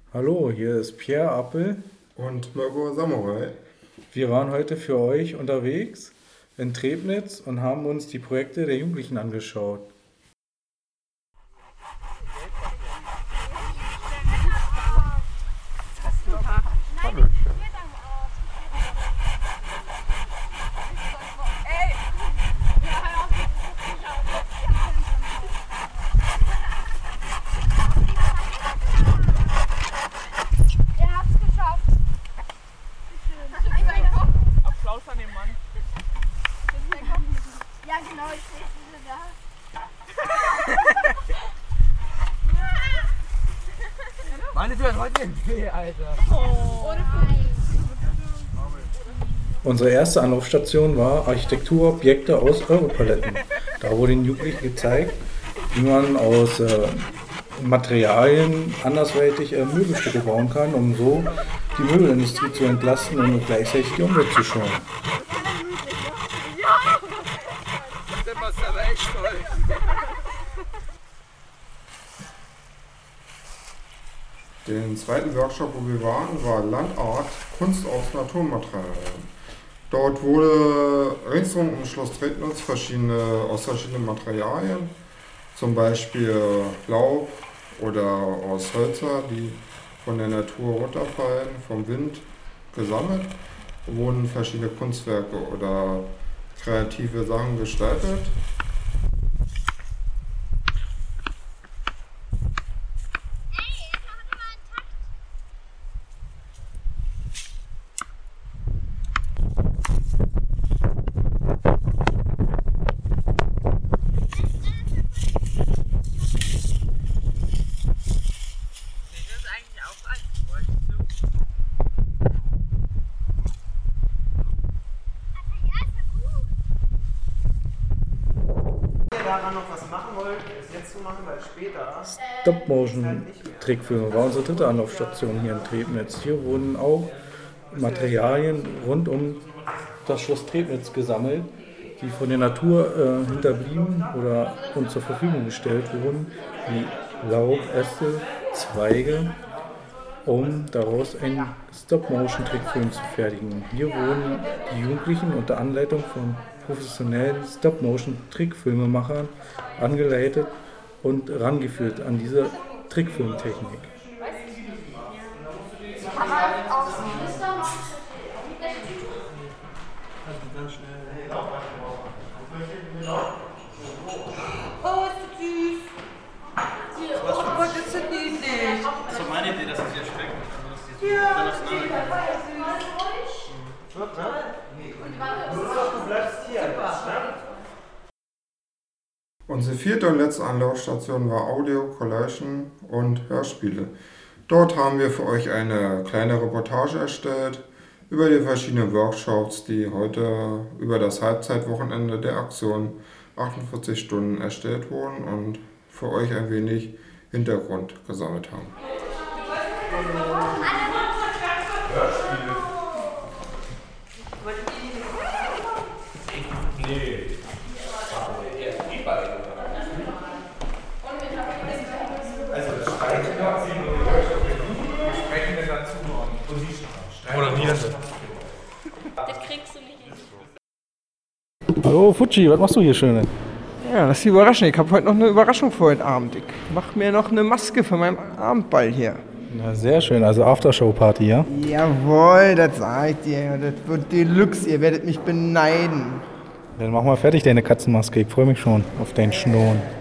Hallo, hier ist Pierre Appel. Und Mirko Samurai. Wir waren heute für euch unterwegs in Trebnitz und haben uns die Projekte der Jugendlichen angeschaut. Applaus an den Mann. Ja, genau, ich sehe es da. Meine Tür hat heute den Tee, Alter. Unsere erste Anlaufstation war Architekturobjekte aus Europaletten. Da wurde den Jugendlichen gezeigt, wie man aus Materialien andersweitig Möbelstücke bauen kann, um so die Möbelindustrie zu entlasten und gleichzeitig die Umwelt zu schonen. Der war aber echt toll. Den zweiten Workshop, wo wir waren, war Landart, Kunst aus Naturmaterialien. Dort wurde ringsum um Schloss Trebnitz aus verschiedenen Materialien, zum Beispiel Laub oder aus Hölzer, die von der Natur runterfallen, vom Wind gesammelt, wurden verschiedene Kunstwerke oder kreative Sachen gestaltet. Daran noch was machen wollt, ist jetzt zu machen, weil später. Stop-Motion-Trickfilme war unsere dritte Anlaufstation hier in Trebnitz. Hier wurden auch Materialien rund um das Schloss Trebnitz gesammelt, die von der Natur hinterblieben oder uns zur Verfügung gestellt wurden, wie Laub, Äste, Zweige, um daraus einen Stop-Motion-Trickfilm zu fertigen. Hier wurden die Jugendlichen unter Anleitung von professionellen Stop-Motion-Trickfilmemachern angeleitet und rangeführt an diese Trickfilmtechnik. Kann man auch Muster machen? Oh, ist das süß. Oh Gott, ist das niedlich. Das war meine Idee, dass es hier steckt. Ja, Du bleibst hier. Unsere vierte und letzte Anlaufstation war Audio, Collation und Hörspiele. Dort haben wir für euch eine kleine Reportage erstellt über die verschiedenen Workshops, die heute über das Halbzeitwochenende der Aktion 48 Stunden erstellt wurden und für euch ein wenig Hintergrund gesammelt haben. Das kriegst du nicht hin. Hallo Fuji, was machst du hier Schöne? Ja, lass dich überraschen. Ich habe heute noch eine Überraschung für heute Abend. Ich mache mir noch eine Maske für meinen Abendball hier. Na, sehr schön, also Aftershow-Party, ja? Jawohl, das sag ich dir. Das wird Deluxe. Ihr werdet mich beneiden. Dann mach mal fertig deine Katzenmaske, ich freue mich schon auf deinen Schnurren.